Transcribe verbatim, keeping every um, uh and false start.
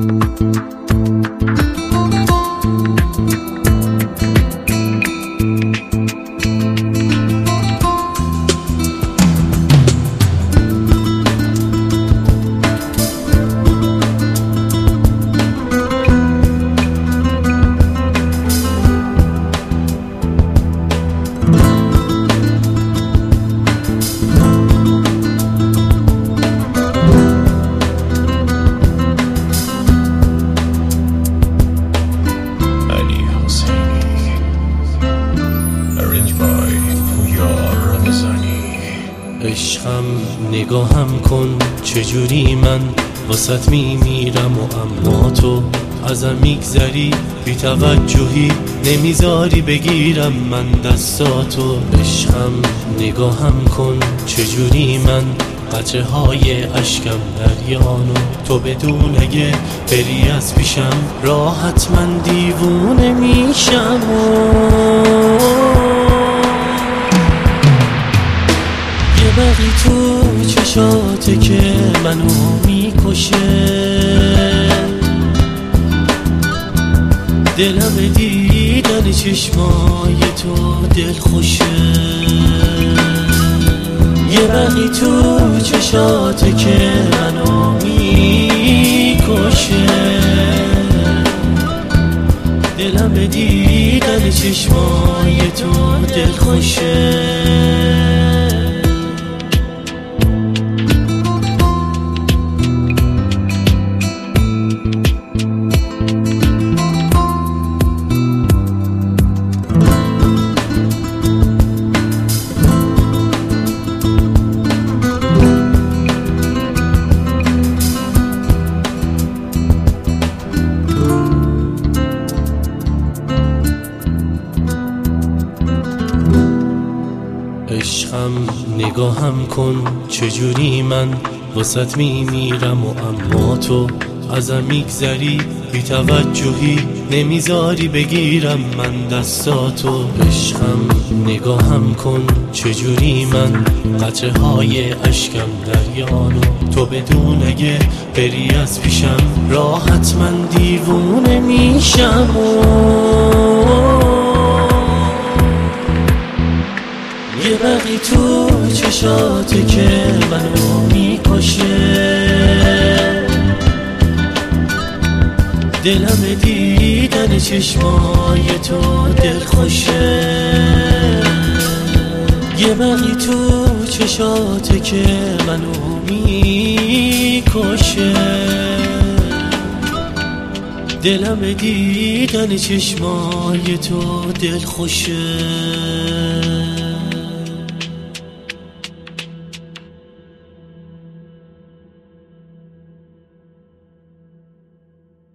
عشقم نگاهم کن چجوری من واسط میمیرم و اما تو ازم میگذری بی توجهی نمیذاری بگیرم من دستاتو. عشقم نگاهم کن چجوری من قطره های اشکم دریانو تو بدون اگه بری از پیشم راحت من دیوونه میشم بقی تو چشاته که منو میکشه دلم به دیدن چشمای تو دل خوشه. یه بقی تو چشاته که منو میکشه دلم به دیدن چشمای تو دل خوشه. عشقم نگاهم کن چجوری من واسط میمیرم و اما تو ازم میگذری بی توجهی نمیذاری بگیرم من دستاتو. عشقم نگاهم کن چجوری من قطره های اشکم دریانو تو بدون اگه بری از پیشم راحت من دیوونه میشم یه بقی تو چشاته که منو میکشه دلم به دیدن چشمای تو دل خوشه. یه بقی تو چشاته که منو میکشه دلم به دیدن چشمای تو دل خوشه.